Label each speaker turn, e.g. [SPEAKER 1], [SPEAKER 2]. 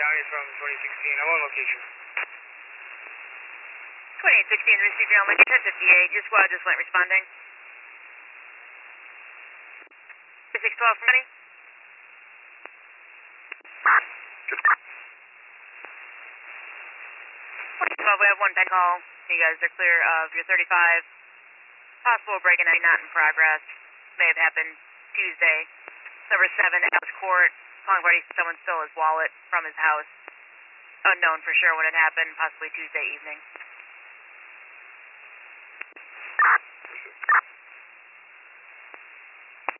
[SPEAKER 1] Downey from 2016. I'm on location.
[SPEAKER 2] 2816, received your only 1058. Your squad just went responding. 612 from Money. 12, we have one pen call. You guys are clear of your 35. Possible break-in not in progress. May have happened Tuesday. Number 7, Alex Court. Calling party, someone stole his wallet from his house. Unknown for sure when it happened, possibly Tuesday evening.